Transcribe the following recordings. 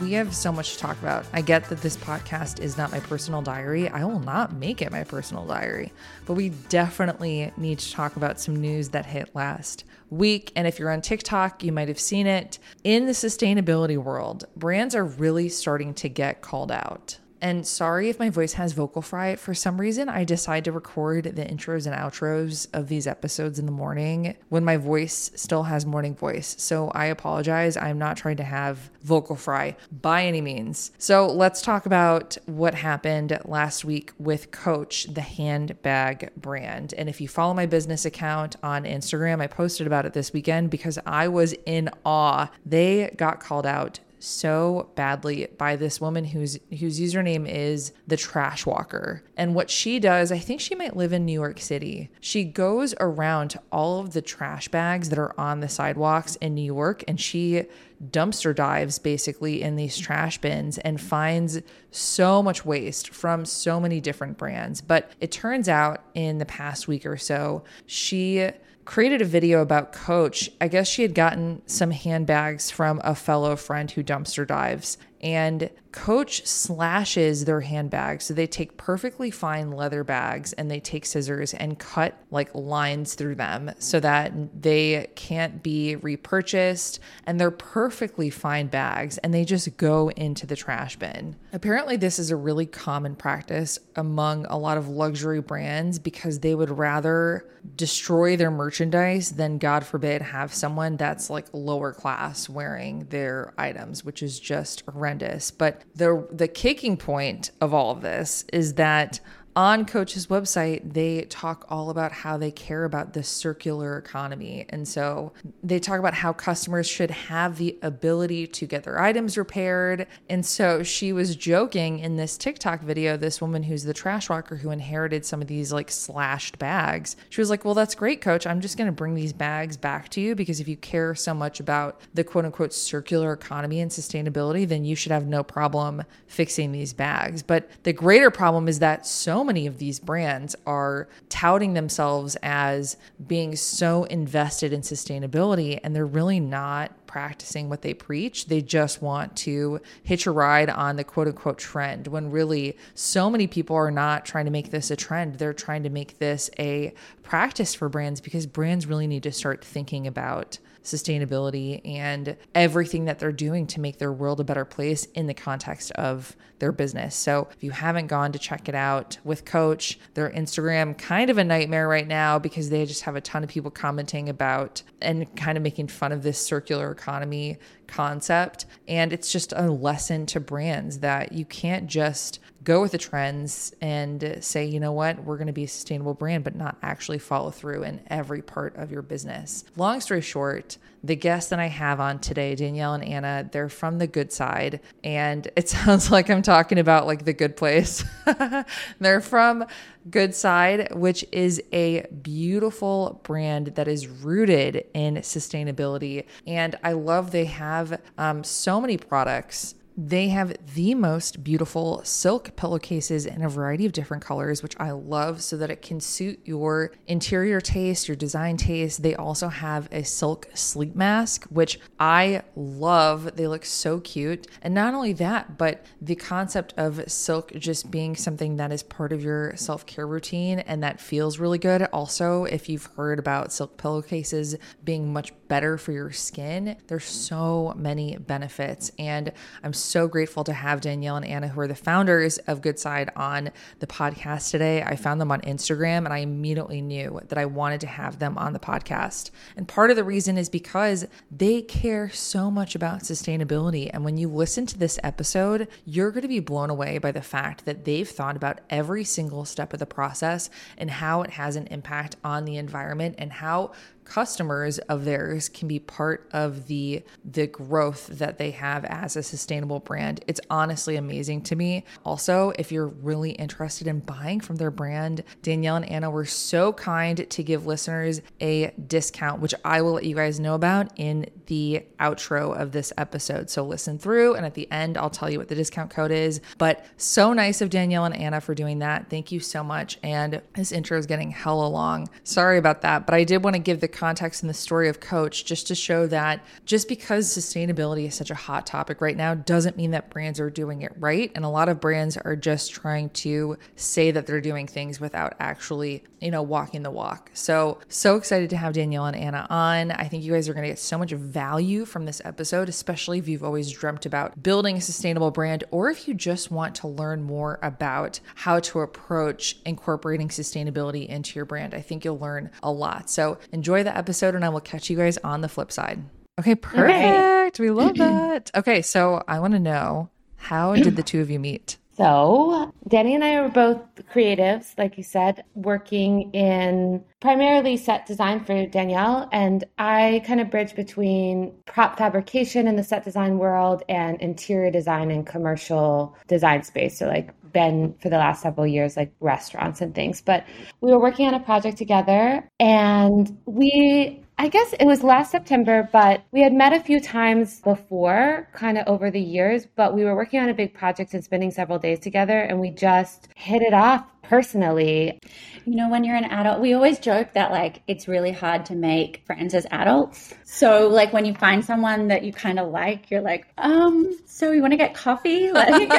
we have so much to talk about. I get that this podcast is not my personal diary. I will not make it my personal diary, but we definitely need to talk about some news that hit last week. And if you're on TikTok, you might have seen it. In the sustainability world, brands are really starting to get called out. And sorry if my voice has vocal fry. For some reason, I decide to record the intros and outros of these episodes in the morning when my voice still has morning voice. So I apologize. I'm not trying to have vocal fry by any means. So let's talk about what happened last week with Coach, the handbag brand. And if you follow my business account on Instagram, I posted about it this weekend because I was in awe. They got called out so badly by this woman whose username is the Trash Walker. And what she does, I think she might live in New York City. She goes around to all of the trash bags that are on the sidewalks in New York, and she dumpster dives basically in these trash bins and finds so much waste from so many different brands. But it turns out in the past week or so, she created a video about Coach. I guess she had gotten some handbags from a fellow friend who dumpster dives, and Coach slashes their handbags. So they take perfectly fine leather bags and they take scissors and cut like lines through them so that they can't be repurchased, and they're perfectly fine bags and they just go into the trash bin. Apparently this is a really common practice among a lot of luxury brands because they would rather destroy their merchandise than, God forbid, have someone that's like lower class wearing their items, which is just horrendous. But the kicking point of all of this is that on Coach's website, they talk all about how they care about the circular economy. And so they talk about how customers should have the ability to get their items repaired. And so she was joking in this TikTok video, this woman who's the trash walker who inherited some of these like slashed bags. She was like, well, that's great, Coach. I'm just going to bring these bags back to you because if you care so much about the quote unquote circular economy and sustainability, then you should have no problem fixing these bags. But the greater problem is that so many of these brands are touting themselves as being so invested in sustainability, and they're really not practicing what they preach. They just want to hitch a ride on the quote unquote trend, when really so many people are not trying to make this a trend. They're trying to make this a practice for brands because brands really need to start thinking about sustainability and everything that they're doing to make their world a better place in the context of their business. So if you haven't gone to check it out with Coach, their Instagram kind of a nightmare right now because they just have a ton of people commenting about and kind of making fun of this circular economy concept. And it's just a lesson to brands that you can't just go with the trends and say, you know what, we're going to be a sustainable brand, but not actually follow through in every part of your business. Long story short, the guests that I have on today, Danielle and Anna, they're from The Good Side. And it sounds like I'm talking about like The Good Place. They're from Good Side, which is a beautiful brand that is rooted in sustainability. And I love they have so many products. They have the most beautiful silk pillowcases in a variety of different colors, which I love so that it can suit your interior taste, your design taste. They also have a silk sleep mask, which I love. They look so cute. And not only that, but the concept of silk just being something that is part of your self-care routine and that feels really good. Also, if you've heard about silk pillowcases being much better for your skin, there's so many benefits. And I'm so grateful to have Danielle and Anna, who are the founders of Good Side, on the podcast today. I found them on Instagram and I immediately knew that I wanted to have them on the podcast. And part of the reason is because they care so much about sustainability. And when you listen to this episode, you're going to be blown away by the fact that they've thought about every single step of the process and how it has an impact on the environment and how customers of theirs can be part of the growth that they have as a sustainable brand. It's honestly amazing to me. Also, if you're really interested in buying from their brand, Danielle and Anna were so kind to give listeners a discount, which I will let you guys know about in the outro of this episode. So listen through, and at the end, I'll tell you what the discount code is. But so nice of Danielle and Anna for doing that. Thank you so much. And this intro is getting hella long. Sorry about that, but I did want to give the context in the story of Coach, just to show that just because sustainability is such a hot topic right now doesn't mean that brands are doing it right. And a lot of brands are just trying to say that they're doing things without actually, walking the walk. So excited to have Danielle and Anna on. I think you guys are going to get so much value from this episode, especially if you've always dreamt about building a sustainable brand, or if you just want to learn more about how to approach incorporating sustainability into your brand. I think you'll learn a lot. So enjoy the episode, and I will catch you guys on the flip side. Okay, perfect. We love that. Okay, so I want to know, how did the two of you meet? So Danny and I are both creatives, like you said, working in primarily set design for Danielle. And I kind of bridge between prop fabrication in the set design world and interior design and commercial design space. So like been for the last several years, like restaurants and things. But we were working on a project together, and I guess it was last September, but we had met a few times before, kind of over the years, but we were working on a big project and spending several days together, and we just hit it off personally. When you're an adult, we always joke that like it's really hard to make friends as adults. So like when you find someone that you kind of like, you're like, so you want to get coffee?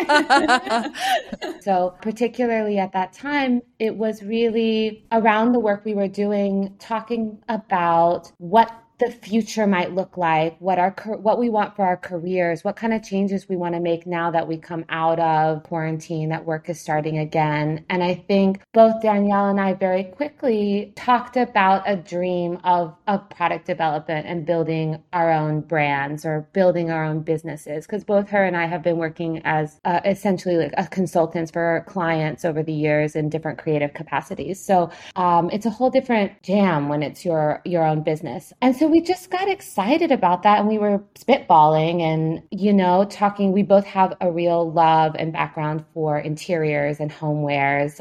So particularly at that time, it was really around the work we were doing, talking about what the future might look like, what we want for our careers, what kind of changes we want to make now that we come out of quarantine, that work is starting again. And I think both Danielle and I very quickly talked about a dream of product development and building our own brands or building our own businesses, because both her and I have been working as essentially like a consultants for clients over the years in different creative capacities. So it's a whole different jam when it's your own business. And so we just got excited about that, and we were spitballing and, talking. We both have a real love and background for interiors and homewares.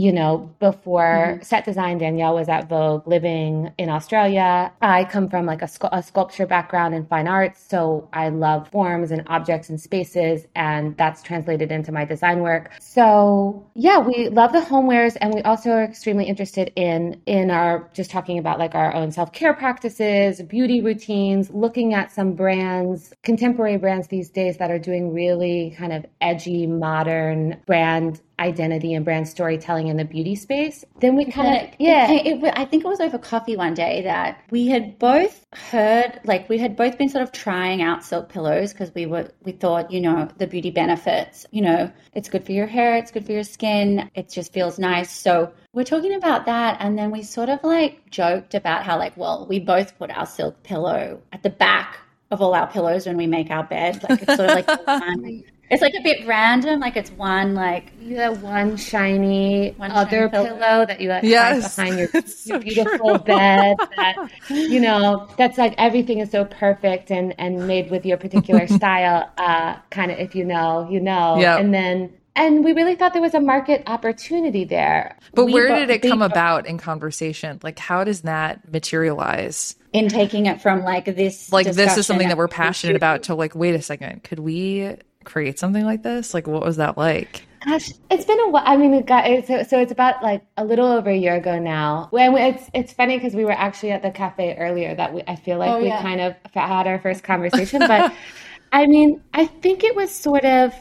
Before set design, Danielle was at Vogue living in Australia. I come from like a sculpture background in fine arts, so I love forms and objects and spaces, and that's translated into my design work. So yeah, we love the homewares, and we also are extremely interested in our, just talking about like our own self-care practices, beauty routines, looking at some brands, contemporary brands these days that are doing really kind of edgy, modern brand identity and brand storytelling in the beauty space. Then we kind of, I think it was over coffee one day that we had both heard, like we had both been sort of trying out silk pillows because we thought, the beauty benefits, it's good for your hair, it's good for your skin, it just feels nice. So we're talking about that, and then we sort of like joked about how like, well, we both put our silk pillow at the back of all our pillows when we make our bed. Like it's sort of like one, it's like a bit random, like it's one like one shiny other pillow that you hide behind your beautiful bed. That that's like everything is so perfect and made with your particular style. Kind of, if you know. Yep. And we really thought there was a market opportunity there. But where did it come about in conversation? Like, how does that materialize? In taking it from like this. Like, this is something that we're passionate about to like, wait a second, could we create something like this? Like, what was that like? Gosh, it's been a while. I mean, it's about like a little over a year ago now. When it's funny because we were actually at the cafe earlier I feel like we kind of had our first conversation. But I mean, I think it was sort of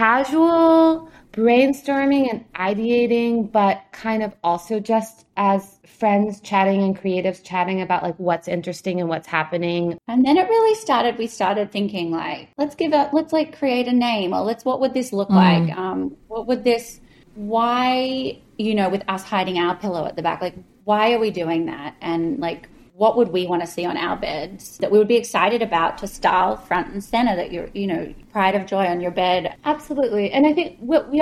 casual brainstorming and ideating, but kind of also just as friends chatting and creatives chatting about like what's interesting and what's happening. And then it really started, we started thinking like, let's like create a name, or what would this look like? What would this, why, with us hiding our pillow at the back, like why are we doing that? And like, what would we want to see on our beds that we would be excited about to style front and center, that you're, pride of joy on your bed? Absolutely. And I think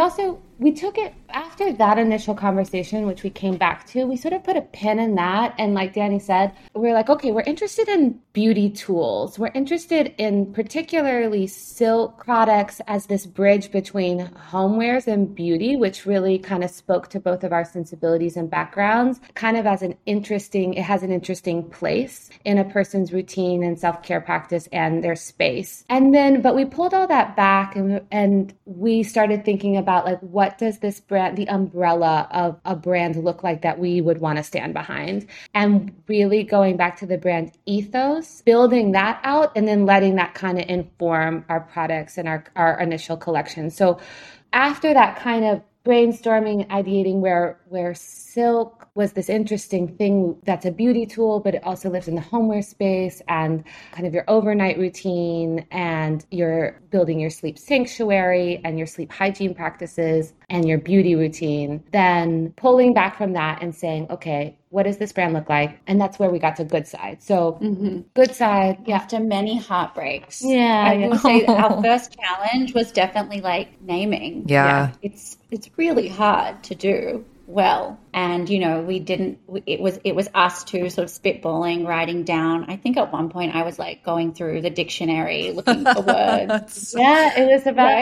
we took it after that initial conversation, which we came back to, we sort of put a pin in that. And like Danny said, we're like, okay, we're interested in beauty tools. We're interested in particularly silk products as this bridge between homewares and beauty, which really kind of spoke to both of our sensibilities and backgrounds, kind of as it has an interesting place in a person's routine and self-care practice and their space. But we pulled all that back and we started thinking about like, what does this brand, the umbrella of a brand look like that we would want to stand behind? And really going back to the brand ethos, building that out, and then letting that kind of inform our products and our initial collection. So after that kind of brainstorming, ideating where silk was this interesting thing that's a beauty tool, but it also lives in the homeware space and kind of your overnight routine, and you're building your sleep sanctuary and your sleep hygiene practices and your beauty routine, then pulling back from that and saying, okay, what does this brand look like? And that's where we got to Good Side. So Good Side, yeah. After many heartbreaks. Yeah. I will say our first challenge was definitely like naming. Yeah. It's really hard to do well. And, you know, it was us two sort of spitballing, writing down. I think at one point I was like going through the dictionary looking for words. Yeah, it was about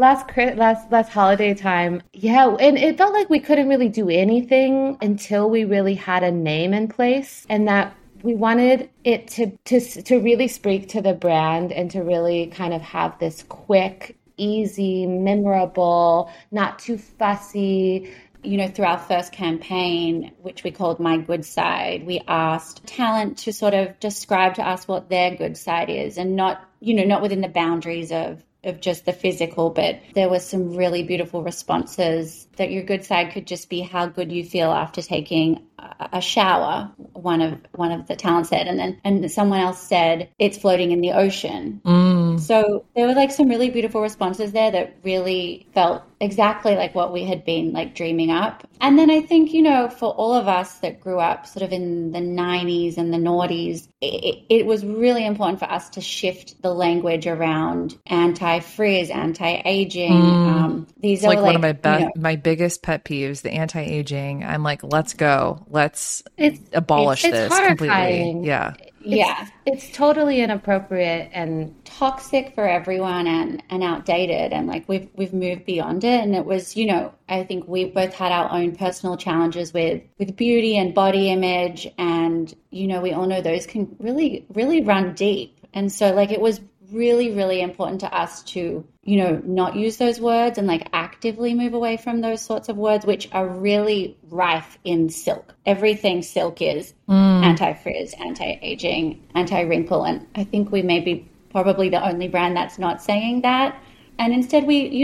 last holiday time. Yeah, and it felt like we couldn't really do anything until we really had a name in place, and that we wanted it to really speak to the brand and to really kind of have this quick, easy, memorable, not too fussy. You know, through our first campaign, which we called My Good Side, we asked talent to sort of describe to us what their good side is, and not within the boundaries of just the physical, but there was some really beautiful responses that your good side could just be how good you feel after taking a shower, one of the talent said, and someone else said it's floating in the ocean. So there were like some really beautiful responses there that really felt exactly like what we had been like dreaming up. And then I think, you know, for all of us that grew up sort of in the 90s and the noughties, it was really important for us to shift the language around anti-frizz, anti-aging. These it's are like one of my biggest pet peeves, the anti-aging. I'm like, let's go. Let's abolish this completely. Yeah. It's totally inappropriate and toxic for everyone and outdated, and like we've moved beyond it. And it was, you know, I think we both had our own personal challenges with beauty and body image, and you know, we all know those can really, really run deep. And so like it was really, really important to us to, you know, not use those words and like actively move away from those sorts of words, which are really rife in silk. Everything silk is anti-frizz, anti-aging, anti-wrinkle. And I think we may be probably the only brand that's not saying that. And instead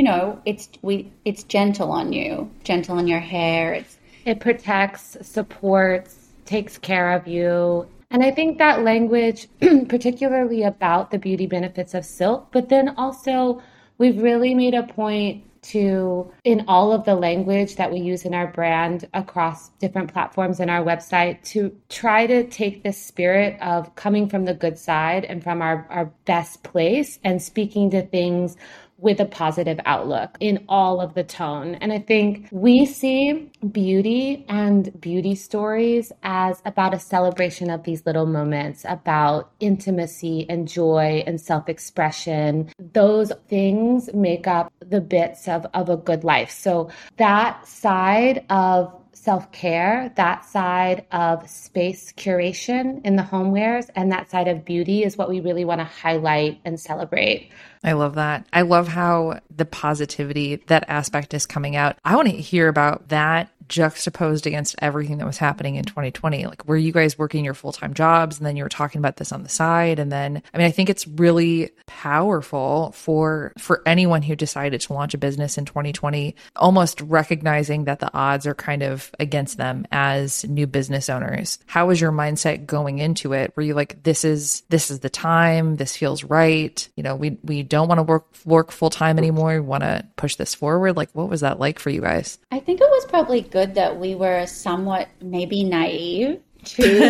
it's gentle on you, gentle on your hair. It protects, supports, takes care of you. And I think that language, particularly about the beauty benefits of silk, but then also we've really made a point to, in all of the language that we use in our brand across different platforms in our website, to try to take this spirit of coming from the good side and from our best place and speaking to things with a positive outlook in all of the tone. And I think we see beauty and beauty stories as about a celebration of these little moments, about intimacy and joy and self-expression. Those things make up the bits of a good life. So that side of self-care, that side of space curation in the homewares, and that side of beauty is what we really want to highlight and celebrate. I love that. I love how the positivity, that aspect is coming out. I want to hear about that juxtaposed against everything that was happening in 2020. Like, were you guys working your full-time jobs and then you were talking about this on the side? And then, I mean, I think it's really powerful for anyone who decided to launch a business in 2020, almost recognizing that the odds are kind of against them as new business owners. How was your mindset going into it? Were you like, this is the time, this feels right? You know, we don't want to work full-time anymore. We want to push this forward. Like, what was that like for you guys? I think it was probably good that we were somewhat maybe naive to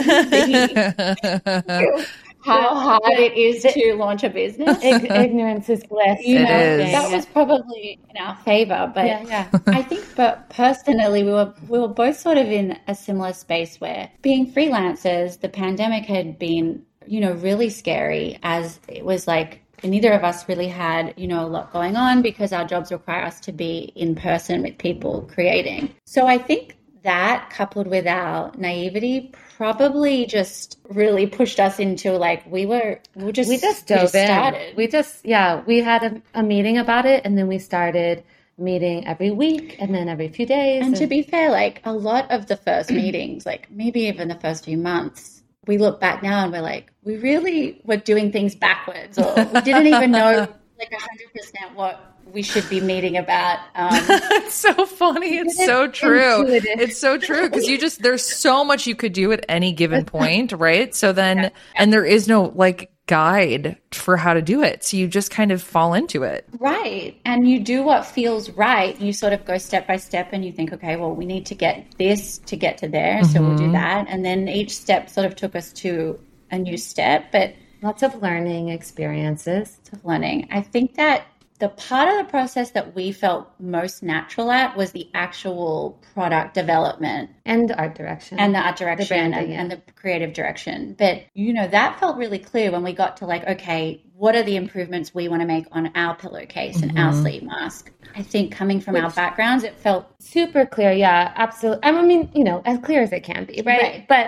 how hard it is to launch a business. Ignorance is bliss. It is. That was probably in our favor. But I think, but personally, we were both sort of in a similar space where being freelancers, the pandemic had been, you know, really scary, as it was like, neither of us really had, you know, a lot going on because our jobs require us to be in person with people creating. So I think that, coupled with our naivety, probably just really pushed us into like, we just dove in. We had a meeting about it, and then we started meeting every week and then every few days. And to be fair, like a lot of the first meetings, like maybe even the first few months, we look back now and we're like, we really were doing things backwards, or we didn't even know like 100% what we should be meeting about. It's so funny. It's so true. It's so true because there's so much you could do at any given point, right? So then, and there is no like guide for how to do it. So you just kind of fall into it. Right. And you do what feels right. You sort of go step by step and you think, okay, well, we need to get this to get to there. So we'll do that. And then each step sort of took us to a new step, but lots of learning experiences. Lots of learning. I think that the part of the process that we felt most natural at was the actual product development. And art direction. And the art direction and the creative direction. But, that felt really clear when we got to like, okay, what are the improvements we want to make on our pillowcase and our sleep mask? I think coming from our backgrounds, it felt super clear. Yeah, absolutely. I mean, as clear as it can be, right? But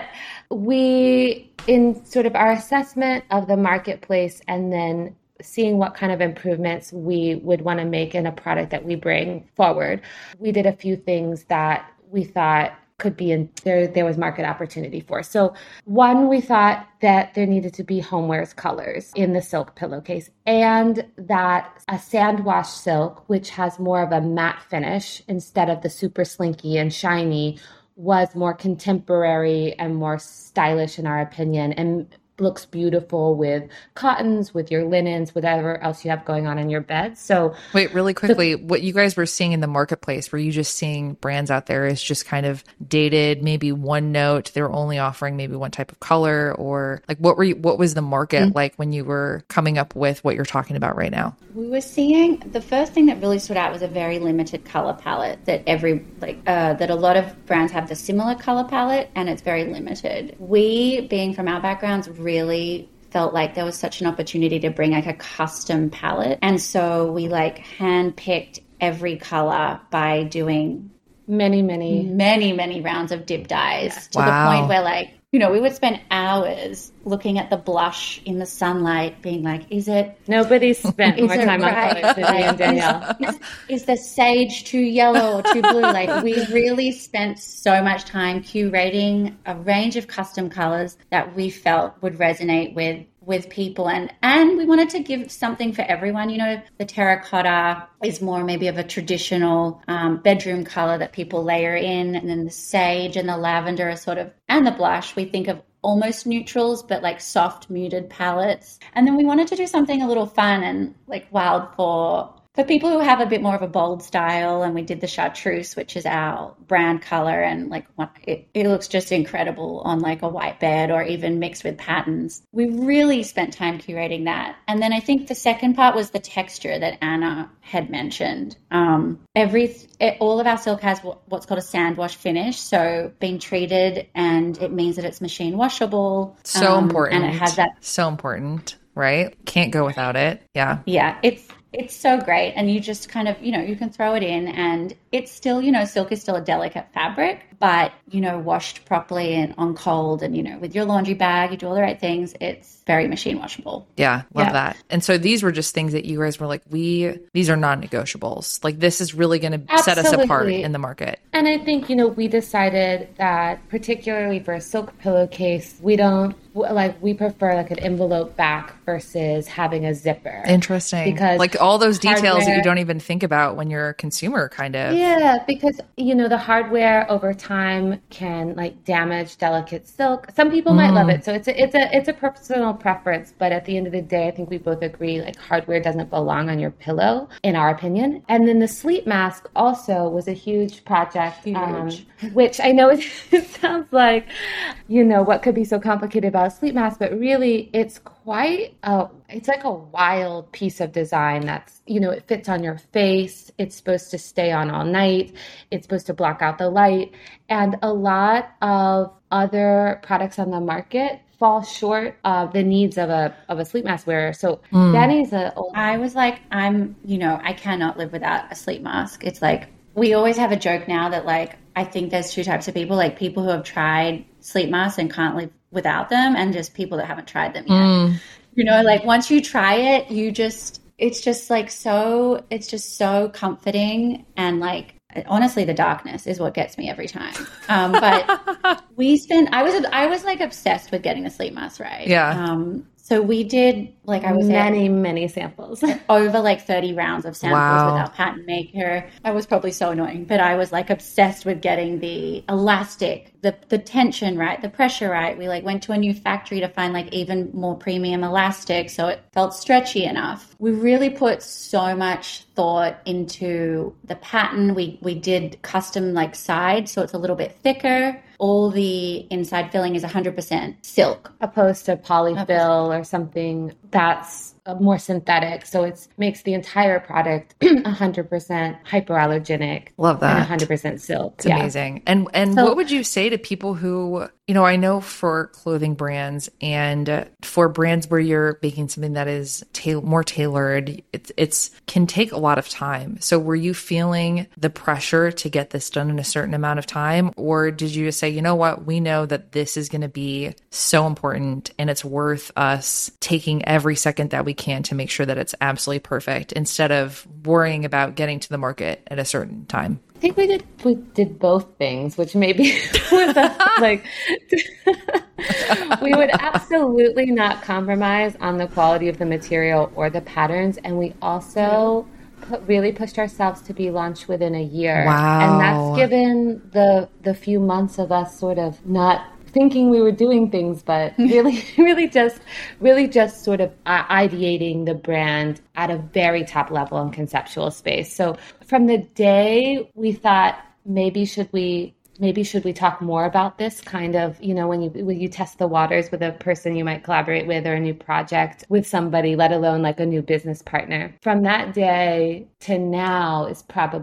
we, in sort of our assessment of the marketplace and then seeing what kind of improvements we would want to make in a product that we bring forward, we did a few things that we thought could be in there was market opportunity for. So one, we thought that there needed to be homewares colors in the silk pillowcase, and that a sand wash silk, which has more of a matte finish instead of the super slinky and shiny, was more contemporary and more stylish in our opinion, and looks beautiful with cottons, with your linens, whatever else you have going on in your bed. So wait, really quickly, what you guys were seeing in the marketplace, were you just seeing brands out there as just kind of dated, maybe one note, they were only offering maybe one type of color, or like what was the market like when you were coming up with what you're talking about right now? We were seeing, the first thing that really stood out was a very limited color palette that that a lot of brands have the similar color palette, and it's very limited. We, being from our backgrounds, really felt like there was such an opportunity to bring like a custom palette. And so we like handpicked every color by doing many rounds of dip dyes to the point where like, we would spend hours looking at the blush in the sunlight being like, nobody's spent more time on colors than me and Danielle. Is the sage too yellow or too blue? Like we really spent so much time curating a range of custom colors that we felt would resonate with people, and we wanted to give something for everyone. The terracotta is more maybe of a traditional bedroom color that people layer in, and then the sage and the lavender are sort of, and the blush, we think of almost neutrals, but like soft muted palettes. And then we wanted to do something a little fun and like wild for people who have a bit more of a bold style, and we did the chartreuse, which is our brand color, and like it looks just incredible on like a white bed or even mixed with patterns. We really spent time curating that. And then I think the second part was the texture that Anna had mentioned. All of our silk has what's called a sand wash finish, so being treated, and it means that it's machine washable. So important. And it has that. So important, right? Can't go without it. Yeah. Yeah. It's so great. And you just kind of, you can throw it in, and it's still, silk is still a delicate fabric, but, washed properly and on cold and, with your laundry bag, you do all the right things. It's very machine washable. Yeah. Love that. And so these were just things that you guys were like, these are non-negotiables. Like this is really going to set us apart in the market. And I think, we decided that particularly for a silk pillowcase, we prefer like an envelope back versus having a zipper. Interesting. Because like all those details that you don't even think about when you're a consumer kind of. Yeah, because, the hardware over time can like damage delicate silk. Some people might love it. So it's a personal preference. But at the end of the day, I think we both agree like hardware doesn't belong on your pillow, in our opinion. And then the sleep mask also was a huge project, which I know it sounds like, what could be so complicated about a sleep mask, but really it's it's like a wild piece of design that's, it fits on your face. It's supposed to stay on all night. It's supposed to block out the light. And a lot of other products on the market fall short of the needs of a sleep mask wearer. So Danny's I was like, I cannot live without a sleep mask. It's like, we always have a joke now that like, I think there's two types of people, like people who have tried sleep masks and can't live without them, and just people that haven't tried them yet. Like once you try it, it's just like it's just so comforting. And like, honestly, the darkness is what gets me every time. But I was like obsessed with getting a sleep mask, right? Yeah. So we did, like I was many samples. Over like 30 rounds of samples Wow. with our patent maker. I was probably so annoying, but I was like obsessed with getting the elastic, the tension right, the pressure right. We like went to a new factory to find like even more premium elastic so it felt stretchy enough. We really put so much thought into the pattern. We did custom like sides, so it's a little bit thicker. All the inside filling is 100% silk. Opposed to polyfill or something that's more synthetic. So it makes the entire product 100% hypoallergenic. Love that. And 100% silk. It's amazing. And So- what would you say to people who, you know, I know for clothing brands and for brands where you're making something that is more tailored, it's can take a lot of time. So were you feeling the pressure to get this done in a certain amount of time? Or did you just say, you know what, we know that this is going to be so important and it's worth us taking every second that we can to make sure that it's absolutely perfect instead of worrying about getting to the market at a certain time? I think we did both things, which maybe was like we would absolutely not compromise on the quality of the material or the patterns, and we also really pushed ourselves to be launched within a year. Wow. And that's given the few months of us sort of not thinking we were doing things, but really just sort of ideating the brand at a very top level and conceptual space. So from the day we thought, maybe should we talk more about this kind of, you know, when you test the waters with a person you might collaborate with or a new project with somebody, let alone like a new business partner. From that day to now is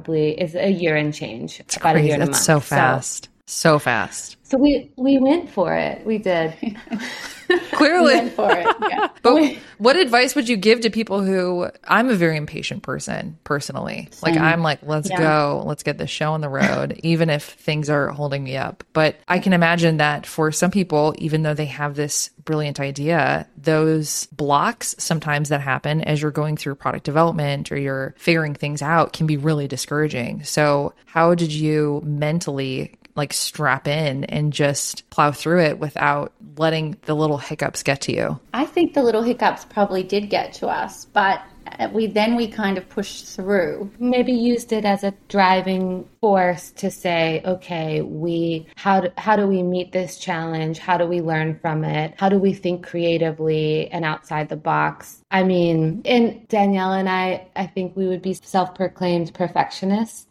a year and change. It's about crazy. a year and a month. That's so fast. So fast. So we went for it. We did. Clearly. We went for it. Yeah. But what advice would you give to people who, I'm a very impatient person personally. Like I'm like, let's go, let's get this show on the road, even if things are holding me up. But I can imagine that for some people, even though they have this brilliant idea, those blocks sometimes that happen as you're going through product development or you're figuring things out can be really discouraging. So how did you mentally like strap in and just plow through it without letting the little hiccups get to you? I think the little hiccups probably did get to us, but we kind of pushed through. Maybe used it as a driving force to say, okay, how do we meet this challenge? How do we learn from it? How do we think creatively and outside the box? I mean, and Danielle and I think we would be self-proclaimed perfectionists.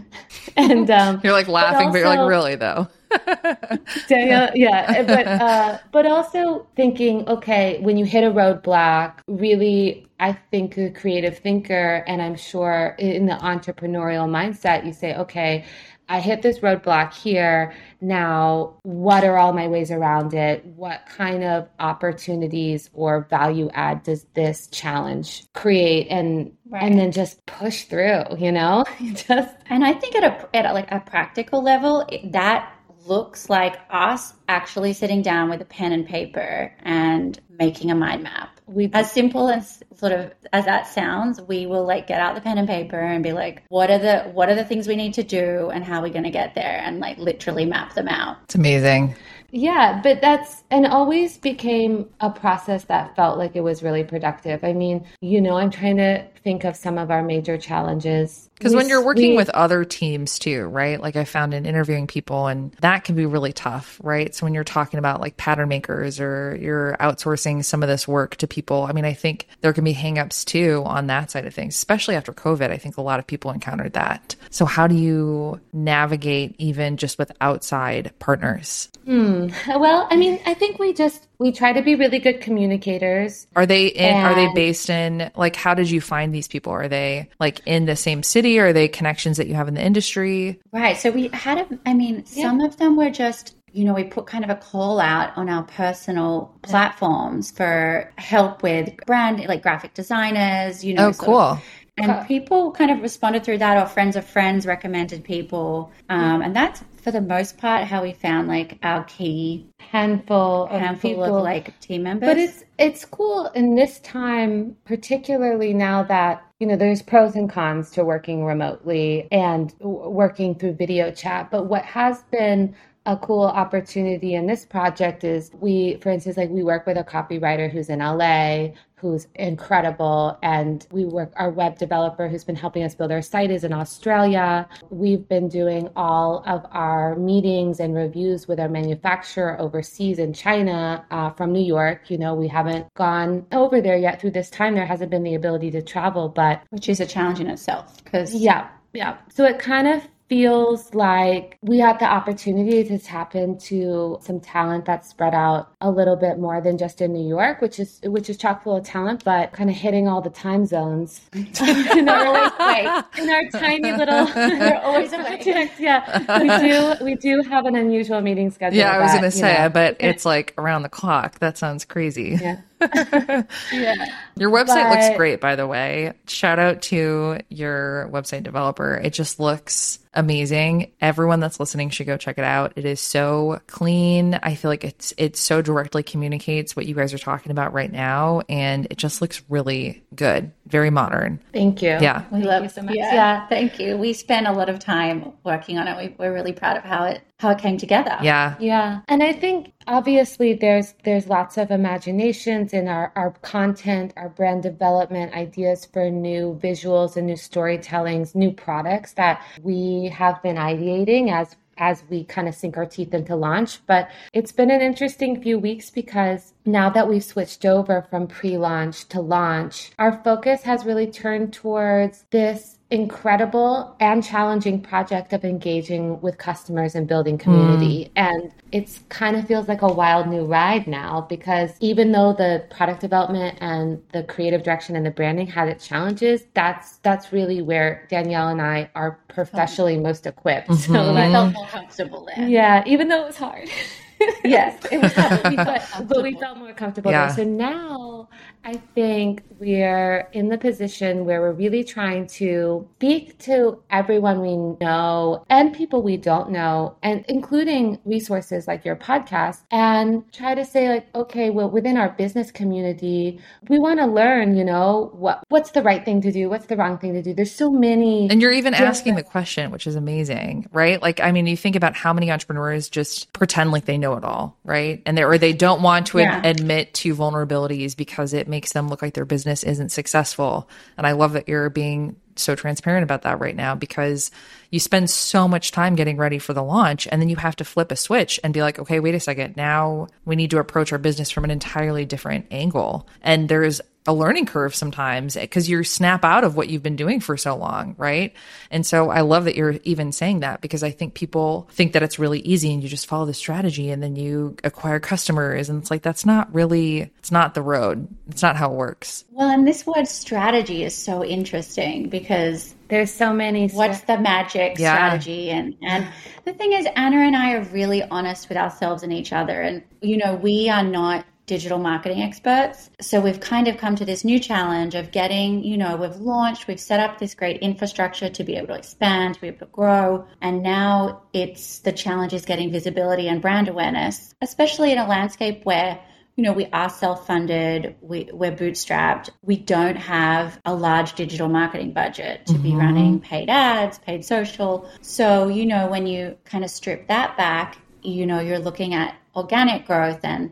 And you're like laughing, but you're like, really though? Danielle, yeah, but also thinking, okay, when you hit a roadblock, really, I think a creative thinker, and I'm sure in the entrepreneurial mindset, you say, okay, I hit this roadblock here. Now, what are all my ways around it? What kind of opportunities or value add does this challenge create? And then just push through, you know? And I think at a practical level, that looks like us actually sitting down with a pen and paper and making a mind map. As simple as sort of as that sounds, we will like get out the pen and paper and be like, what are the things we need to do and how are we going to get there, and like literally map them out. It's amazing. Yeah, but and always became a process that felt like it was really productive. I mean, you know, I'm trying to think of some of our major challenges. Because when you're working with other teams too, right? Like I found in interviewing people, and that can be really tough, right? So when you're talking about like pattern makers or you're outsourcing some of this work to people, I mean, I think there can be hangups too on that side of things, especially after COVID. I think a lot of people encountered that. So how do you navigate even just with outside partners? Well, I mean, I think we try to be really good communicators. Are they based in, like, how did you find these people? Are they like in the same city, or are they connections that you have in the industry? Right. So we had some of them were just, you know, we put kind of a call out on our personal platforms for help with brand, like graphic designers, you know. Oh, cool. And people kind of responded through that, or friends of friends recommended people. And that's, for the most part, how we found like our key handful people of like team members. But it's cool in this time, particularly now that, you know, there's pros and cons to working remotely and working through video chat. But what has been a cool opportunity in this project is for instance, like we work with a copywriter who's in LA, who's incredible. And our web developer who's been helping us build our site is in Australia. We've been doing all of our meetings and reviews with our manufacturer overseas in China from New York. You know, we haven't gone over there yet through this time. There hasn't been the ability to travel, which is a challenge in itself. Yeah. So it kind of feels like we had the opportunity to tap into some talent that's spread out a little bit more than just in New York, which is chock full of talent, but kind of hitting all the time zones in our tiny little. We're always awake. Yeah, we do have an unusual meeting schedule. Yeah, I was going to say, I bet it's like around the clock. That sounds crazy. Yeah. Your website looks great, by the way. Shout out to your website developer. It just looks amazing. Everyone that's listening should go check it out. It is so clean. I feel like it so directly communicates what you guys are talking about right now, and it just looks really good. Very modern. Thank you. Yeah. We love you so much. Yeah, thank you. We spent a lot of time working on it. We're really proud of how it came together. Yeah. And I think obviously there's lots of imaginations in our content, our brand development, ideas for new visuals and new storytellings, new products that we have been ideating as we kind of sink our teeth into launch. But it's been an interesting few weeks because now that we've switched over from pre-launch to launch, our focus has really turned towards this incredible and challenging project of engaging with customers and building community. And it's kind of feels like a wild new ride now, because even though the product development and the creative direction and the branding had its challenges, that's really where Danielle and I are professionally most equipped. Mm-hmm. So I felt more comfortable there. Yeah, even though it was hard. Yes, it was hard, but we felt more comfortable there. So now I think we're in the position where we're really trying to speak to everyone we know and people we don't know, and including resources like your podcast, and try to say like, okay, well, within our business community, we want to learn, you know, what's the right thing to do? What's the wrong thing to do? There's so many. And you're even asking the question, which is amazing, right? Like, I mean, you think about how many entrepreneurs just pretend like they know it all, right? And they don't want to admit to vulnerabilities because it makes them look like their business isn't successful. And I love that you're being so transparent about that right now, because you spend so much time getting ready for the launch, and then you have to flip a switch and be like, okay, wait a second. Now we need to approach our business from an entirely different angle. And there's a learning curve sometimes because you snap out of what you've been doing for so long, right? And so I love that you're even saying that, because I think people think that it's really easy and you just follow the strategy and then you acquire customers. And it's like, it's not the road. It's not how it works. Well, and this word strategy is so interesting because there's so many. What's the magic strategy? And the thing is, Anna and I are really honest with ourselves and each other. And, you know, we are not digital marketing experts. So we've kind of come to this new challenge of getting, you know, we've set up this great infrastructure to be able to expand, to be able to grow. And now the challenge is getting visibility and brand awareness, especially in a landscape where, you know, we are self-funded, we're bootstrapped. We don't have a large digital marketing budget to be running paid ads, paid social. So, you know, when you kind of strip that back, you know, you're looking at organic growth and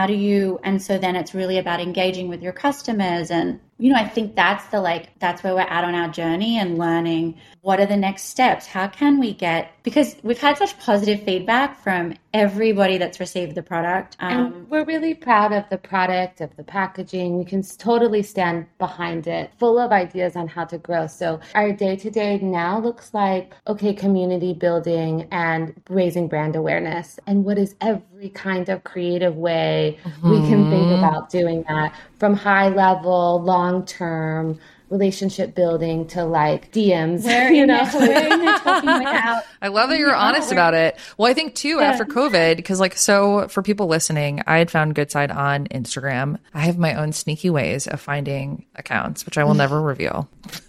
so then it's really about engaging with your customers. And, you know, I think that's where we're at on our journey and learning what are the next steps? How can we because we've had such positive feedback from everybody that's received the product. And we're really proud of the product, of the packaging. We can totally stand behind it, full of ideas on how to grow. So our day-to-day now looks like, okay, community building and raising brand awareness. And what is every kind of creative way we can think about doing that, from high level, long-term relationship building to like DMs. We're in there talking with I love that you're honest about it. Well, I think too, after COVID, because so for people listening, I had found Goodside on Instagram. I have my own sneaky ways of finding accounts, which I will never reveal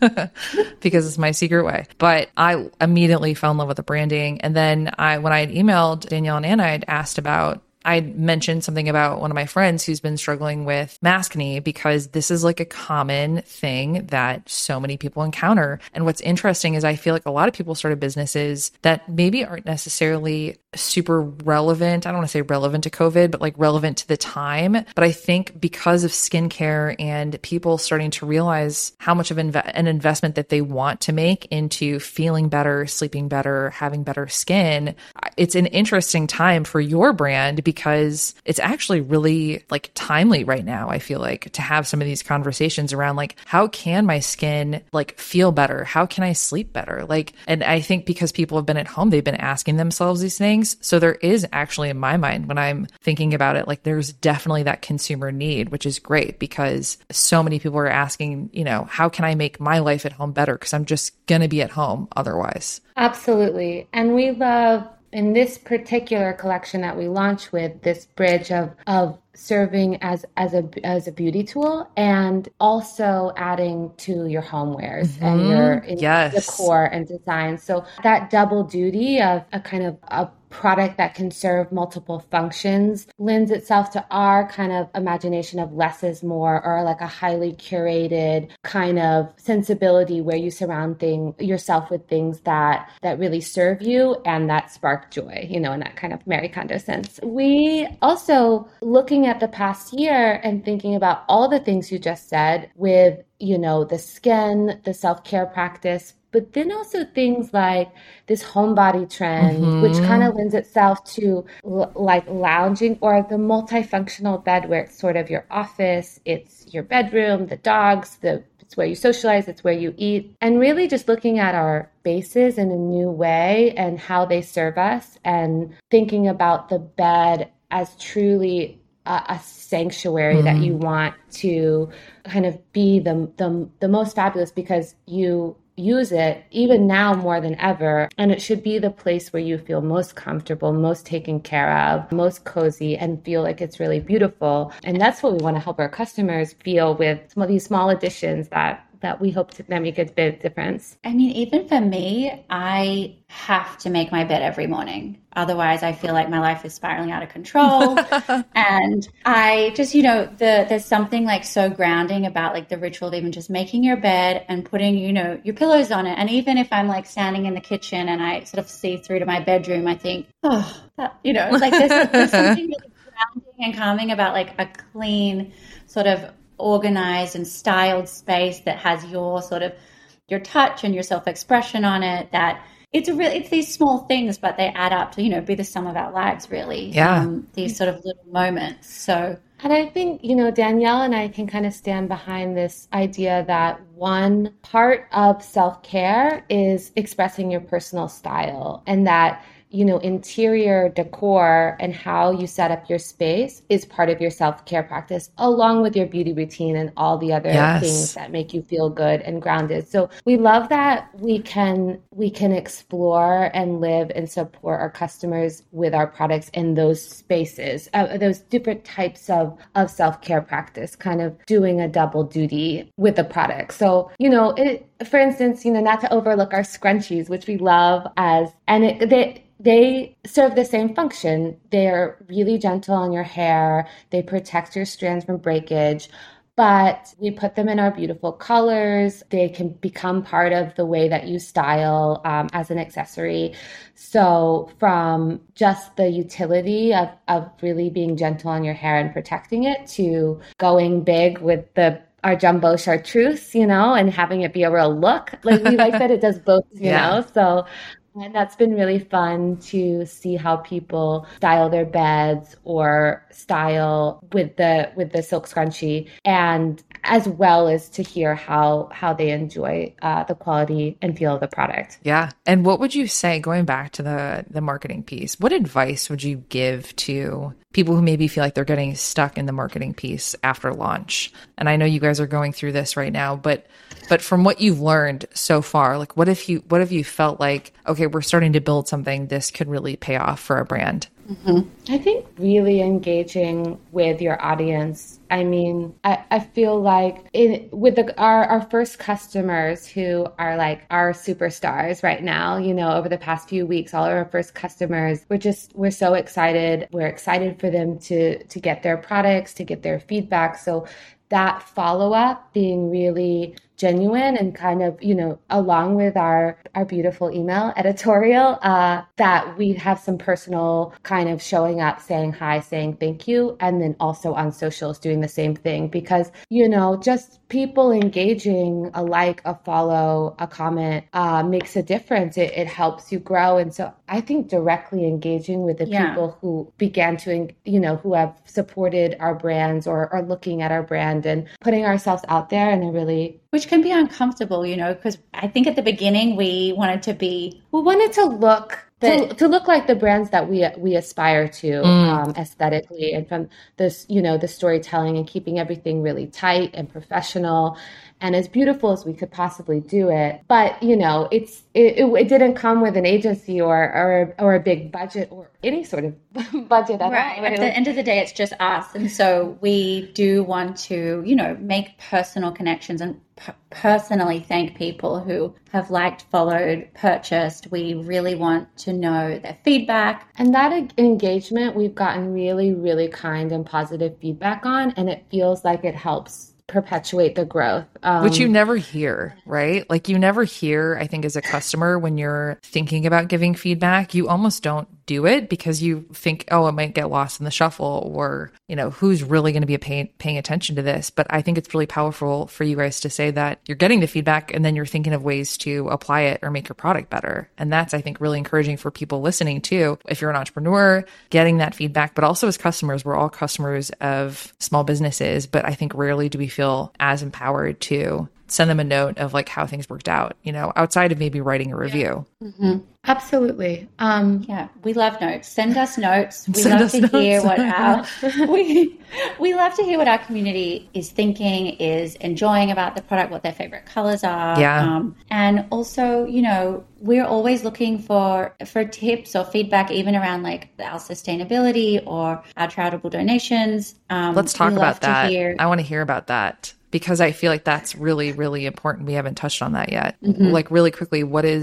because it's my secret way. But I immediately fell in love with the branding. And then when I had emailed Danielle and Anna, I'd asked about, I mentioned something about one of my friends who's been struggling with maskne, because this is like a common thing that so many people encounter. And what's interesting is I feel like a lot of people started businesses that maybe aren't necessarily super relevant. I don't want to say relevant to COVID, but like relevant to the time. But I think because of skincare and people starting to realize how much of an investment that they want to make into feeling better, sleeping better, having better skin, it's an interesting time for your brand, because it's actually really like timely right now. I feel like to have some of these conversations around like, how can my skin like feel better? How can I sleep better? And I think because people have been at home, they've been asking themselves these things. So there is actually, in my mind, when I'm thinking about it, like there's definitely that consumer need, which is great because so many people are asking, how can I make my life at home better? Because I'm just going to be at home otherwise. Absolutely. And we love, in this particular collection that we launched with, this bridge of serving as a beauty tool and also adding to your homewares and your decor and design. So that double duty of a kind of a product that can serve multiple functions lends itself to our kind of imagination of less is more, or like a highly curated kind of sensibility where you surround yourself with things that really serve you and that spark joy, in that kind of Marie Kondo sense. We also, looking at the past year and thinking about all the things you just said with, the skin, the self-care practice, but then also things like this homebody trend, which kind of lends itself to like lounging, or the multifunctional bed where it's sort of your office, it's your bedroom, the dogs, it's where you socialize, it's where you eat, and really just looking at our spaces in a new way and how they serve us, and thinking about the bed as truly a sanctuary that you want to kind of be the most fabulous, because you use it even now more than ever. And it should be the place where you feel most comfortable, most taken care of, most cozy, and feel like it's really beautiful. And that's what we want to help our customers feel with some of these small additions that we hope to make a big difference. I mean, even for me, I have to make my bed every morning. Otherwise, I feel like my life is spiraling out of control. And I just, there's something like so grounding about like the ritual of even just making your bed and putting, your pillows on it. And even if I'm like standing in the kitchen and I sort of see through to my bedroom, I think, like there's something really grounding and calming about like a clean sort of organized and styled space that has your sort of your touch and your self-expression on it. That it's these small things, but they add up to be the sum of our lives, really. These sort of little moments. So, and I think Danielle and I can kind of stand behind this idea that one part of self-care is expressing your personal style, and that interior decor and how you set up your space is part of your self-care practice, along with your beauty routine and all the other things that make you feel good and grounded. So we love that we can explore and live and support our customers with our products in those spaces, those different types of self-care practice, kind of doing a double duty with the product. So, for instance, not to overlook our scrunchies, which we love they serve the same function. They're really gentle on your hair. They protect your strands from breakage, but we put them in our beautiful colors. They can become part of the way that you style as an accessory. So from just the utility of really being gentle on your hair and protecting it, to going big with our jumbo chartreuse, and having it be a real look. Like we like that it does both, you know? So, and that's been really fun to see how people style their beds or style with the silk scrunchie, and as well as to hear how they enjoy the quality and feel of the product. Yeah. And what would you say, going back to the marketing piece, what advice would you give to people who maybe feel like they're getting stuck in the marketing piece after launch? And I know you guys are going through this right now, but from what you've learned so far, like what have you felt like, okay, we're starting to build something, this could really pay off for our brand? Mm-hmm. I think really engaging with your audience. I mean, I feel like with our first customers who are like our superstars right now, over the past few weeks, all of our first customers, we're so excited. We're excited for them to get their products, to get their feedback. So that follow-up being really genuine and kind of, along with our beautiful email editorial, that we have some personal kind of showing up, saying hi, saying thank you, and then also on socials doing the same thing. Because, just people engaging, a like, a follow, a comment makes a difference. It helps you grow. And so I think directly engaging with the people who began to, who have supported our brands or are looking at our brand and putting ourselves out there in a really... Which can be uncomfortable, because I think at the beginning we wanted to look to look like the brands that we aspire to aesthetically, and from this, the storytelling and keeping everything really tight and professional and as beautiful as we could possibly do it. But it didn't come with an agency or a big budget or any sort of budget at all. At the end of the day, it's just us, and so we do want to make personal connections and personally thank people who have liked, followed, purchased. We really want to know their feedback. And that engagement, we've gotten really, really kind and positive feedback on, and it feels like it helps perpetuate the growth. Which you never hear, right? Like you never hear, I think, as a customer, when you're thinking about giving feedback, you almost don't do it because you think, oh, it might get lost in the shuffle, or, who's really going to be paying attention to this? But I think it's really powerful for you guys to say that you're getting the feedback and then you're thinking of ways to apply it or make your product better. And that's, I think, really encouraging for people listening too. If you're an entrepreneur, getting that feedback, but also as customers, we're all customers of small businesses, but I think rarely do we feel as empowered to send them a note of like how things worked out, outside of maybe writing a review. Mm-hmm. Absolutely. We love notes. Send us notes. We love to hear what we love to hear what our community is thinking, is enjoying about the product, what their favorite colors are. Yeah. And also, we're always looking for tips or feedback, even around like our sustainability or our charitable donations. Let's talk about that. I want to hear about that, because I feel like that's really, really important. We haven't touched on that yet. Mm-hmm. Like really quickly,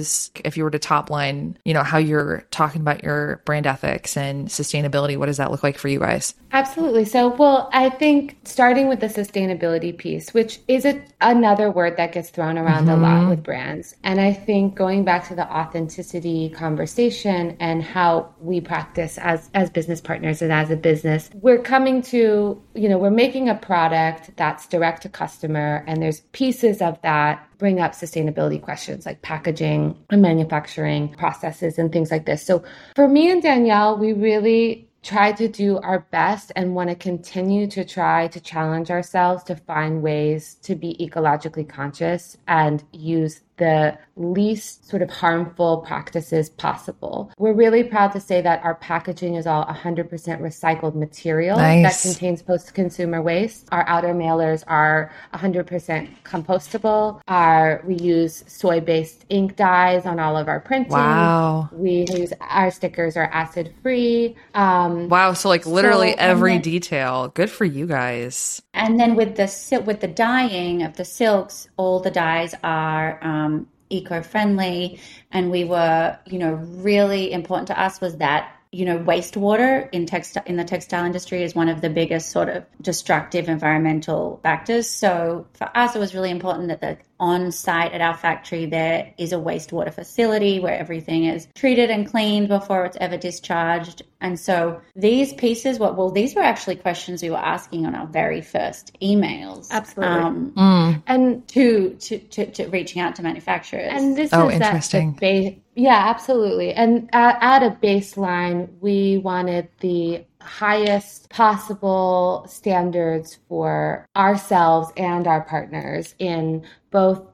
if you were to top line, how you're talking about your brand ethics and sustainability, what does that look like for you guys? Absolutely. So, I think starting with the sustainability piece, which is another word that gets thrown around a lot with brands. And I think going back to the authenticity conversation and how we practice as business partners and as a business, we're coming to, we're making a product that's direct to customer, and there's pieces of that bring up sustainability questions like packaging and manufacturing processes and things like this. So for me and Danielle, we really try to do our best and want to continue to try to challenge ourselves to find ways to be ecologically conscious and use the least sort of harmful practices possible. We're really proud to say that our packaging is all 100% recycled material that contains post-consumer waste. Our outer mailers are 100% compostable. We use soy-based ink dyes on all of our printing. Wow. Our stickers are acid-free. Wow. So like literally every detail. Good for you guys. And then with the dyeing of the silks, all the dyes are eco-friendly, and we were, really important to us was that, wastewater in the textile industry is one of the biggest sort of destructive environmental factors. So for us, it was really important that on site at our factory, there is a wastewater facility where everything is treated and cleaned before it's ever discharged. And so these pieces, these were actually questions we were asking on our very first emails. Absolutely. And to reaching out to manufacturers. And this is interesting. Yeah, absolutely. And at a baseline, we wanted the highest possible standards for ourselves and our partners in both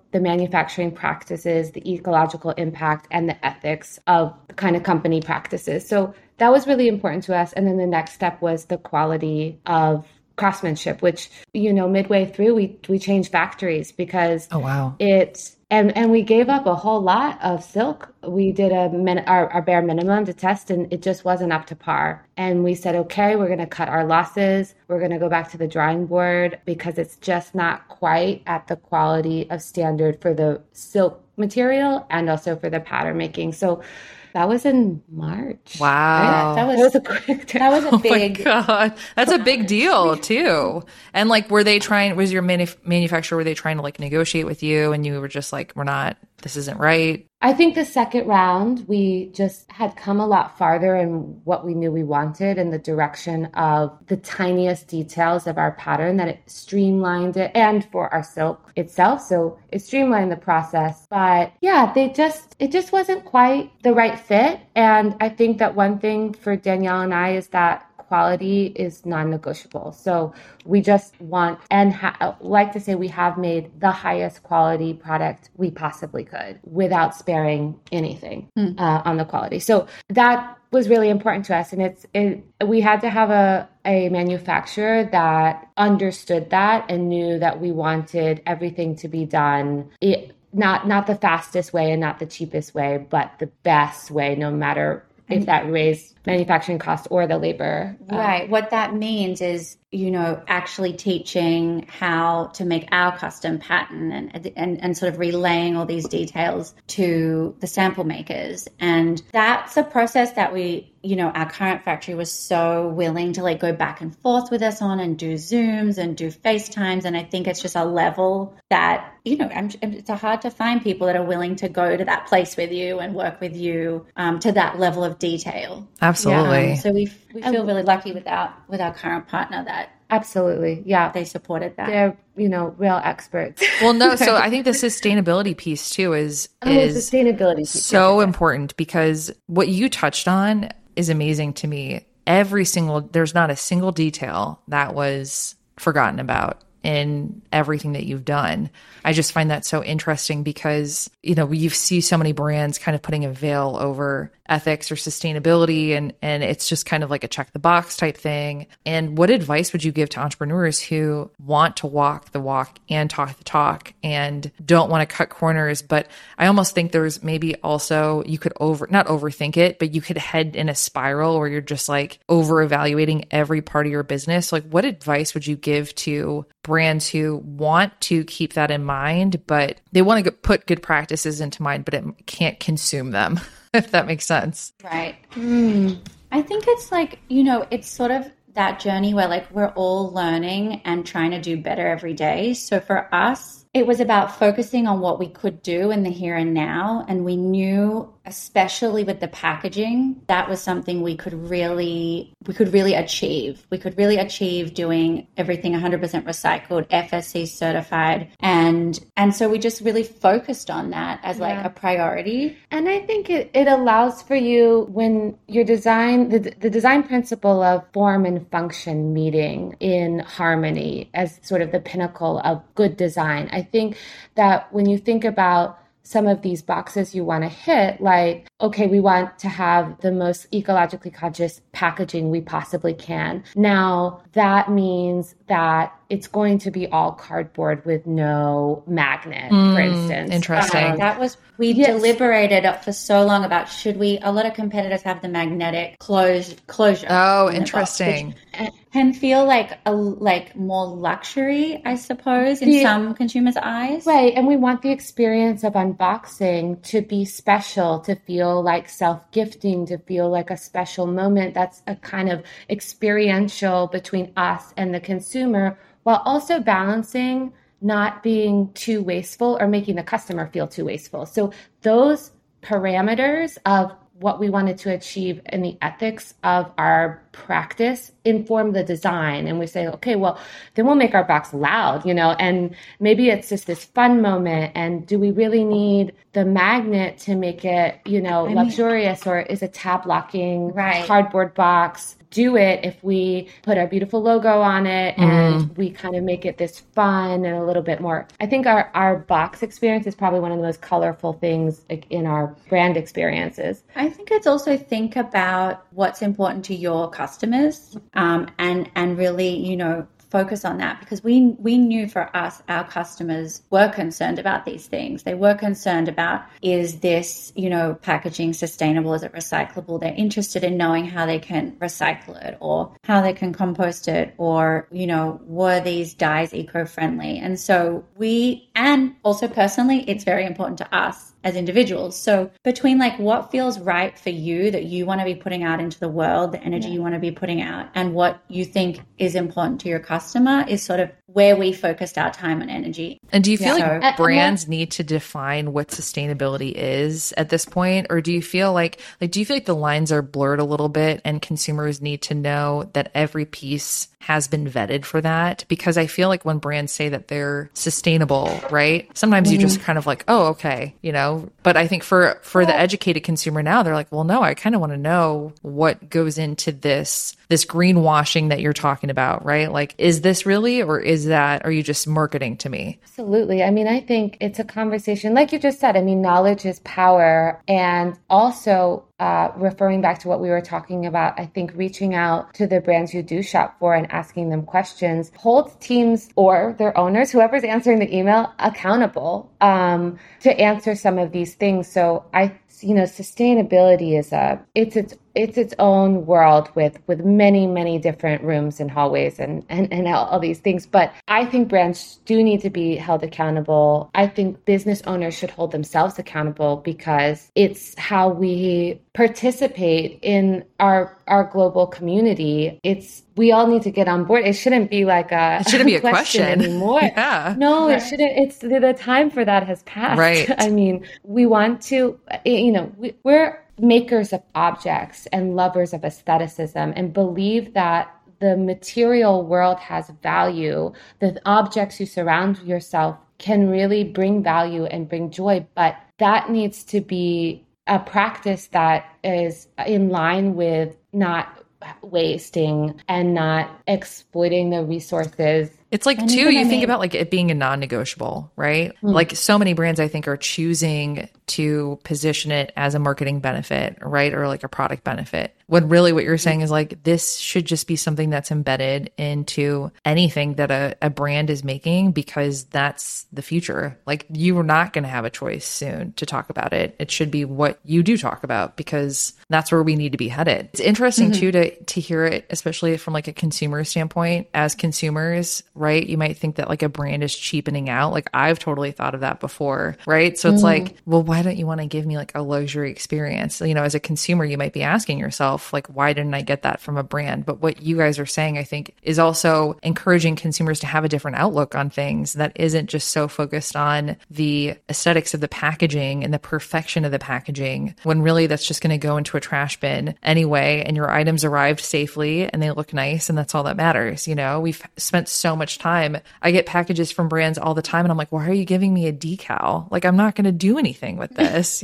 the manufacturing practices, the ecological impact, and the ethics of the kind of company practices. So that was really important to us. And then the next step was the quality of craftsmanship, which, midway through we changed factories because Oh, wow. And we gave up a whole lot of silk. We did our bare minimum to test, and it just wasn't up to par. And we said, okay, we're going to cut our losses. We're going to go back to the drawing board because it's just not quite at the quality of standard for the silk material and also for the pattern making. So that was in March. Wow. Right? That was a quick turn. That was a Oh my big. God. That's a big deal too. And like, was your manufacturer, were they trying to like negotiate with you and you were just like, this isn't right? I think the second round, we just had come a lot farther in what we knew we wanted in the direction of the tiniest details of our pattern, that it streamlined it, and for our silk itself. So it streamlined the process. But yeah, it just wasn't quite the right fit. And I think that one thing for Danielle and I is that quality is non-negotiable. So we just want and like to say we have made the highest quality product we possibly could without sparing anything on the quality. So that was really important to us. And we had to have a manufacturer that understood that and knew that we wanted everything to be done not the fastest way and not the cheapest way, but the best way, no matter if that raised manufacturing costs or the labor. Right. What that means is, actually teaching how to make our custom pattern and sort of relaying all these details to the sample makers. And that's a process that our current factory was so willing to like go back and forth with us on and do Zooms and do FaceTimes. And I think it's just a level that, it's hard to find people that are willing to go to that place with you and work with you to that level of detail. Absolutely. So we feel really lucky with our current partner that absolutely, yeah, they supported that. They're real experts. Well, no. So I think the sustainability piece too is sustainability piece, so important, because what you touched on is amazing to me. There's not a single detail that was forgotten about in everything that you've done. I just find that so interesting because, you see so many brands kind of putting a veil over ethics or sustainability, and it's just kind of like a check the box type thing. And what advice would you give to entrepreneurs who want to walk the walk and talk the talk and don't want to cut corners? But I almost think there's maybe also, you could not overthink it, but you could head in a spiral where you're just like over evaluating every part of your business. Like, what advice would you give to brands who want to keep that in mind, but they want to put good practices into mind, but it can't consume them? If that makes sense. Right. I think it's like, it's sort of that journey where like we're all learning and trying to do better every day. So for us, it was about focusing on what we could do in the here and now. And we knew, especially with the packaging, that was something we could really achieve. We could really achieve doing everything 100% recycled, FSC certified. And so we just really focused on that as like a priority. And I think it allows for you, when your design, the design principle of form and function meeting in harmony as sort of the pinnacle of good design. I think that when you think about some of these boxes you want to hit, like, okay, we want to have the most ecologically conscious packaging we possibly can. Now, that means that it's going to be all cardboard with no magnet, for instance. Interesting. We deliberated for so long about a lot of competitors have the magnetic closure. Oh, interesting. Box, can feel like more luxury, I suppose, in some consumers' eyes. Right. And we want the experience of unboxing to be special, to feel like self-gifting, to feel like a special moment. That's a kind of experiential between us and the consumer, while also balancing not being too wasteful or making the customer feel too wasteful. So those parameters of what we wanted to achieve in the ethics of our practice inform the design. And we say, okay, well, then we'll make our box loud, and maybe it's just this fun moment. And do we really need the magnet to make it, luxurious, or is a tab locking cardboard box do it if we put our beautiful logo on it and we kind of make it this fun and a little bit more. I think our box experience is probably one of the most colorful things in our brand experiences. I think it's also think about what's important to your customers, and really, focus on that, because we knew for us, our customers were concerned about these things. They were concerned about, is this, packaging sustainable? Is it recyclable? They're interested in knowing how they can recycle it or how they can compost it, or, were these dyes eco-friendly? And so and also personally, it's very important to us as individuals. So between what feels right for you, that you want to be putting out into the world, the energy you want to be putting out, and what you think is important to your customer is sort of where we focused our time and energy. And do you feel like brands need to define what sustainability is at this point? Or do you feel like the lines are blurred a little bit and consumers need to know that every piece has been vetted for that? Because I feel like when brands say that they're sustainable, right? Sometimes you just kind of oh, okay, but I think for the educated consumer now, they're like, well, no, I kind of want to know what goes into this greenwashing that you're talking about, right? Is this really, or are you just marketing to me? Absolutely. I mean, I think it's a conversation, like you just said. I mean, knowledge is power. And also, referring back to what we were talking about, I think reaching out to the brands you do shop for and asking them questions holds teams or their owners, whoever's answering the email, accountable to answer some of these things. So sustainability is its own world with many, many different rooms and hallways and all these things. But I think brands do need to be held accountable. I think business owners should hold themselves accountable, because it's how we participate in our global community. We all need to get on board. It shouldn't be it shouldn't be a question anymore. Yeah. No, it shouldn't. It's the time for that has passed. Right. I mean, we want to, we're makers of objects and lovers of aestheticism, and believe that the material world has value. The objects you surround yourself can really bring value and bring joy, but that needs to be a practice that is in line with not wasting and not exploiting the resources. It's too, you think about it being a non-negotiable, right? So many brands, I think, are choosing to position it as a marketing benefit, right? Or a product benefit. When really what you're saying is this should just be something that's embedded into anything that a brand is making, because that's the future. You are not going to have a choice soon to talk about it. It should be what you do talk about, because that's where we need to be headed. It's interesting too to hear it, especially from a consumer standpoint. As consumers, right? You might think that a brand is cheapening out. I've totally thought of that before, right? So it's well, why don't you want to give me a luxury experience? As a consumer, you might be asking yourself, why didn't I get that from a brand? But what you guys are saying, I think, is also encouraging consumers to have a different outlook on things that isn't just so focused on the aesthetics of the packaging and the perfection of the packaging, when really that's just going to go into a trash bin anyway, and your items arrived safely and they look nice, and that's all that matters. We've spent so much time. I get packages from brands all the time, and I'm like, why are you giving me a decal? I'm not going to do anything with this,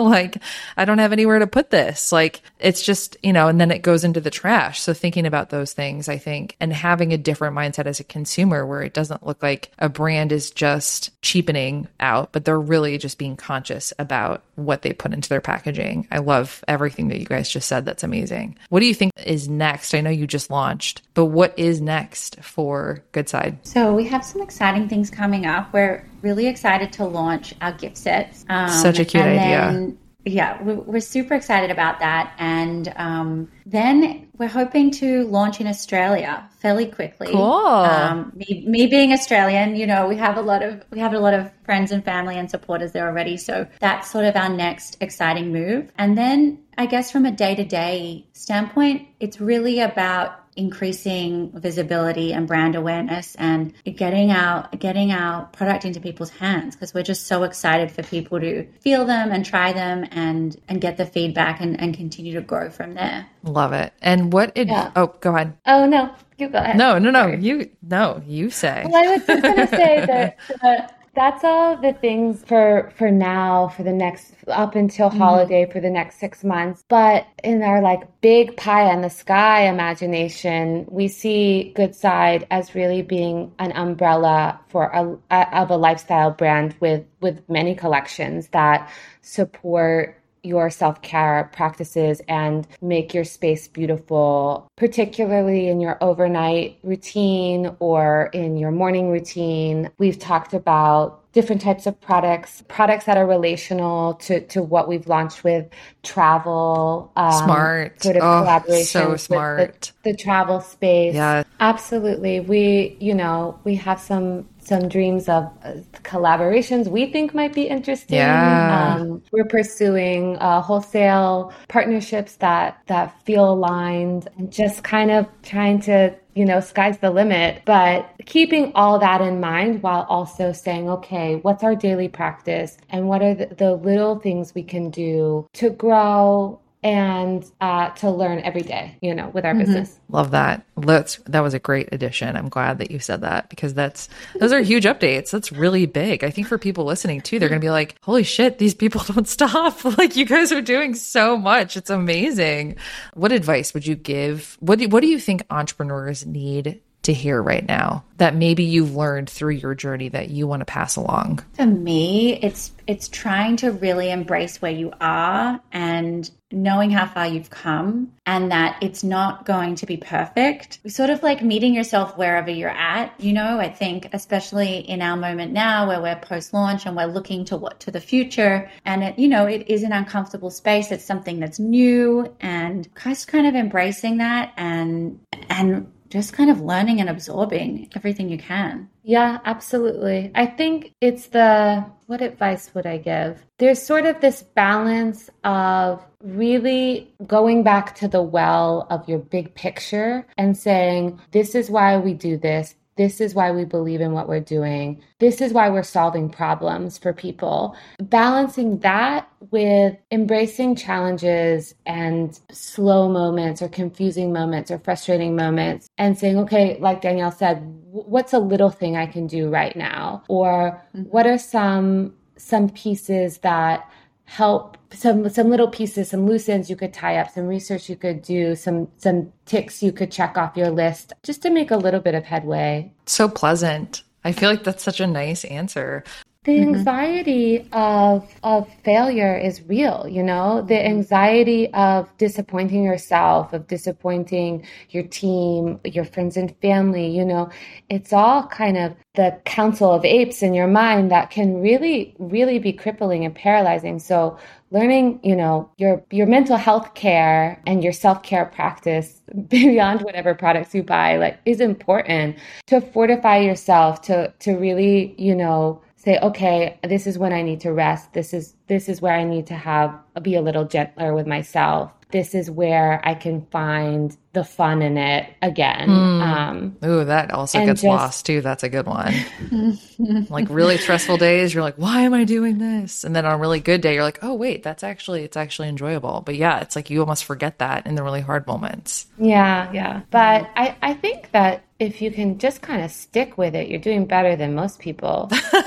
I don't have anywhere to put this. It's just, and then it goes into the trash. So thinking about those things, I think, and having a different mindset as a consumer, where it doesn't look like a brand is just cheapening out, but they're really just being conscious about what they put into their packaging. I love everything that you guys just said. That's amazing. What do you think is next? I know you just launched, but what is next for Goodside? So we have some exciting things coming up. We're really excited to launch our gift sets. Such a cute idea. We're super excited about that. And then we're hoping to launch in Australia fairly quickly. Cool. Me being Australian, we have a lot of friends and family and supporters there already. So that's sort of our next exciting move. And then I guess from a day-to-day standpoint, it's really about increasing visibility and brand awareness and getting our product into people's hands, because we're just so excited for people to feel them and try them and get the feedback and continue to grow from there. Love it. And oh, go ahead. Oh, no, you go ahead. No. You say. Well, I was just going to say that that's all the things for now, for the next up until holiday, for the next 6 months. But in our like big pie in the sky imagination, we see Good Side as really being an umbrella for a lifestyle brand with many collections that support your self-care practices and make your space beautiful, particularly in your overnight routine or in your morning routine. We've talked about different types of products that are relational to what we've launched with travel, Smart. sort of collaboration, so smart. With the travel space. Yeah. Absolutely. We have some dreams of collaborations we think might be interesting. Yeah. We're pursuing wholesale partnerships that feel aligned, and just kind of trying to, sky's the limit, but keeping all that in mind while also saying, okay, what's our daily practice and what are the little things we can do to grow and to learn every day, with our business. Love that. That was a great addition. I'm glad that you said that, because those are huge updates. That's really big. I think for people listening too, they're going to be like, holy shit, these people don't stop. Like, you guys are doing so much. It's amazing. What advice would you give? What do you think entrepreneurs need to hear right now that maybe you've learned through your journey that you want to pass along? For me, it's trying to really embrace where you are and knowing how far you've come, and that it's not going to be perfect. Sort of like meeting yourself wherever you're at. I think especially in our moment now where we're post-launch and we're looking to the future, and it is an uncomfortable space. It's something that's new, and just kind of embracing that and just kind of learning and absorbing everything you can. Yeah, absolutely. I think it's what advice would I give? There's sort of this balance of really going back to the well of your big picture and saying, this is why we do this. This is why we believe in what we're doing. This is why we're solving problems for people. Balancing that with embracing challenges and slow moments or confusing moments or frustrating moments, and saying, okay, like Danielle said, what's a little thing I can do right now? Or what are some pieces that help, some little pieces, some loose ends you could tie up, some research you could do, some ticks you could check off your list, just to make a little bit of headway. So pleasant. I feel like that's such a nice answer. The anxiety of failure is real, the anxiety of disappointing yourself, of disappointing your team, your friends and family, it's all kind of the council of apes in your mind that can really, really be crippling and paralyzing. So learning, your mental health care and your self-care practice beyond whatever products you buy, is important to fortify yourself, to really, say, okay, this is when I need to rest. This is where I need to be a little gentler with myself. This is where I can find the fun in it again. Ooh, that also gets lost too. That's a good one. Like really stressful days, you're like, why am I doing this? And then on a really good day, you're like, oh wait, it's actually enjoyable. But yeah, it's like you almost forget that in the really hard moments. Yeah. But I think that if you can just kind of stick with it, you're doing better than most people.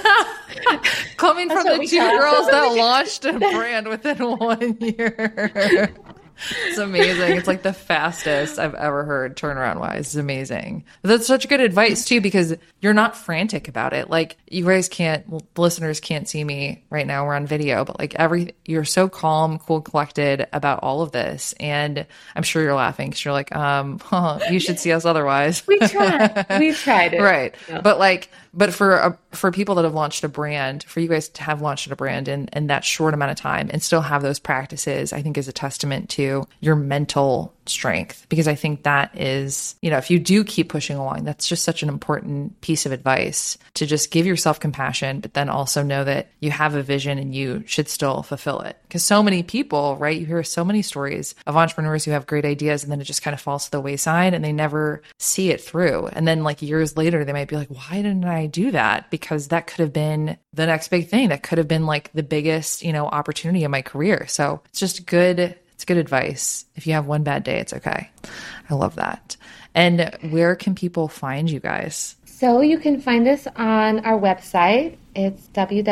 Coming from the two girls that launched a brand within 1 year. It's amazing. It's like the fastest I've ever heard turnaround wise. It's amazing. That's such good advice too, because you're not frantic about it. Like you guys listeners can't see me right now. We're on video, but you're so calm, cool, collected about all of this. And I'm sure you're laughing because you're like, you should see us otherwise. We've tried it. Right. Yeah. But for people that have launched a brand, for you guys to have launched a brand in that short amount of time and still have those practices, I think is a testament to your mental strength, because I think that is, if you do keep pushing along, that's just such an important piece of advice, to just give yourself compassion, but then also know that you have a vision and you should still fulfill it. Because so many people, right? You hear so many stories of entrepreneurs who have great ideas and then it just kind of falls to the wayside and they never see it through. And then years later, they might be like, why didn't I do that? Because that could have been the next big thing. That could have been the biggest, opportunity in my career. So it's just good. It's good advice. If you have one bad day, it's okay. I love that. And where can people find you guys? So you can find us on our website. It's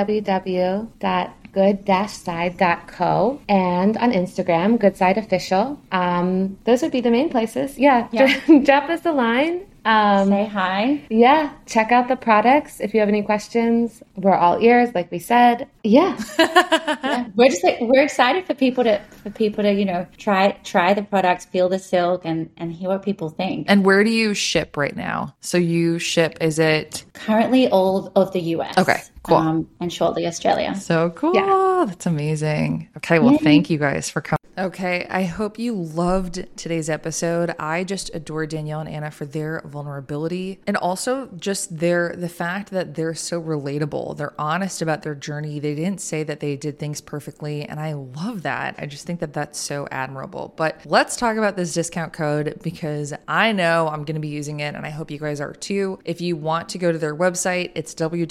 www.good-side.co, and on Instagram, Good Side Official. Those would be the main places. Yeah. Drop us a line. Say hi. Yeah. Check out the products. If you have any questions, we're all ears, like we said. Yeah. We're excited for people to try the products, feel the silk, and hear what people think. And where do you ship right now? So you ship, is it currently all of the US? Okay, cool. And shortly Australia. So cool. Yeah. That's amazing. Okay, well, thank you guys for coming. Okay, I hope you loved today's episode. I just adore Danielle and Anna for their vulnerability, and also just the fact that they're so relatable. They're honest about their journey. They didn't say that they did things perfectly, and I love that. I just think that that's so admirable. But let's talk about this discount code, because I know I'm going to be using it, and I hope you guys are too. If you want to go to their website, it's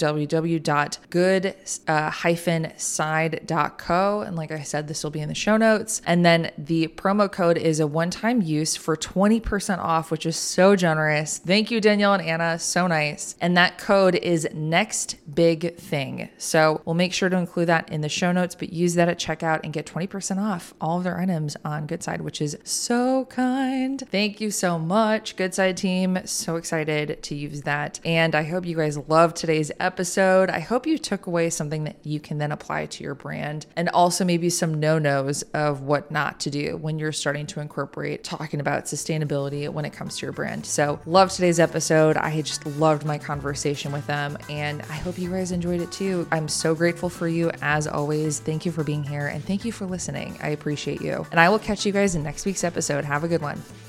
www.good-side.co, and like I said, this will be in the show notes. And then the promo code is a one-time use for 20% off, which is so generous. Thank you, Danielle and Anna. So nice. And that code is Next Big Thing. So we'll make sure to include that in the show notes, but use that at checkout and get 20% off all of their items on Good Side, which is so kind. Thank you so much, Good Side team. So excited to use that. And I hope you guys loved today's episode. I hope you took away something that you can then apply to your brand, and also maybe some no-nos of what not to do when you're starting to incorporate talking about sustainability when it comes to your brand. So love today's episode. I just loved my conversation with them, and I hope you guys enjoyed it too. I'm so grateful for you as always. Thank you for being here, and thank you for listening. I appreciate you. And I will catch you guys in next week's episode. Have a good one.